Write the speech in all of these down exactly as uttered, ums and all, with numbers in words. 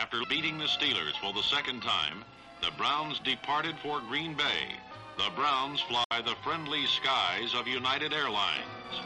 After beating the Steelers for the second time, the Browns departed for Green Bay. The Browns fly the friendly skies of United Airlines.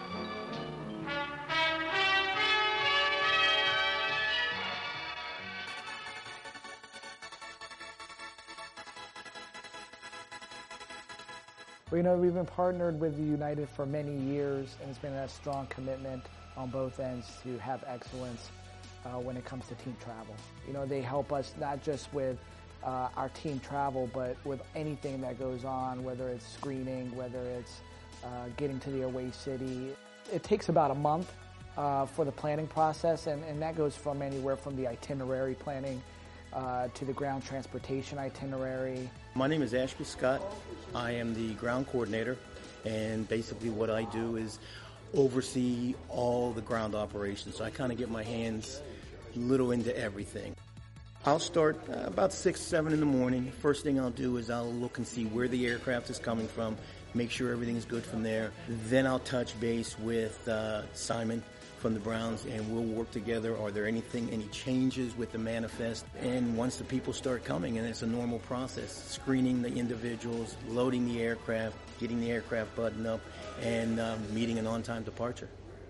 Well, you know, we've been partnered with United for many years, and it's been a strong commitment on both ends to have excellence uh, when it comes to team travel. You know, they help us not just with uh, our team travel, but with anything that goes on, whether it's screening, whether it's uh, getting to the away city. It takes about a month uh, for the planning process, and, and that goes from anywhere from the itinerary planning Uh, to the ground transportation itinerary. My name is Ashby Scott. I am the ground coordinator, and basically what I do is oversee all the ground operations. So I kind of get my hands a little into everything. I'll start uh, about six, seven in the morning. First thing I'll do is I'll look and see where the aircraft is coming from, make sure everything's good from there. Then I'll touch base with uh, Simon from the Browns, and we'll work together. Are there anything, any changes with the manifest? And once the people start coming, and it's a normal process, screening the individuals, loading the aircraft, getting the aircraft buttoned up, and um, meeting an on-time departure.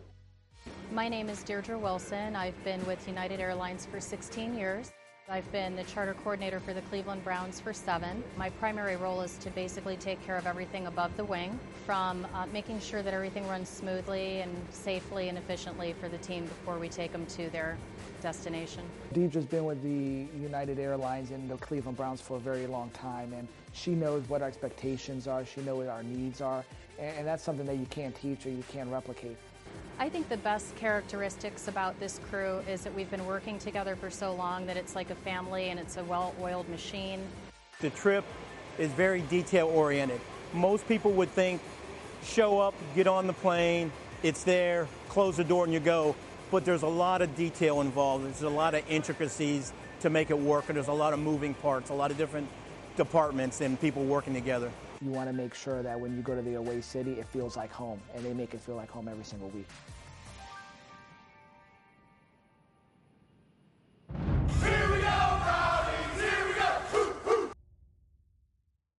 My name is Deirdre Wilson. I've been with United Airlines for sixteen years. I've been the charter coordinator for the Cleveland Browns for seven. My primary role is to basically take care of everything above the wing, from uh, making sure that everything runs smoothly and safely and efficiently for the team before we take them to their destination. Deirdre's been with the United Airlines and the Cleveland Browns for a very long time, and she knows what our expectations are, she knows what our needs are, and, and that's something that you can't teach or you can't replicate. I think the best characteristics about this crew is that we've been working together for so long that it's like a family and it's a well-oiled machine. The trip is very detail-oriented. Most people would think, show up, get on the plane, it's there, close the door and you go. But there's a lot of detail involved. There's a lot of intricacies to make it work, and there's a lot of moving parts, a lot of different departments and people working together. You want to make sure that when you go to the away city, it feels like home, and they make it feel like home every single week.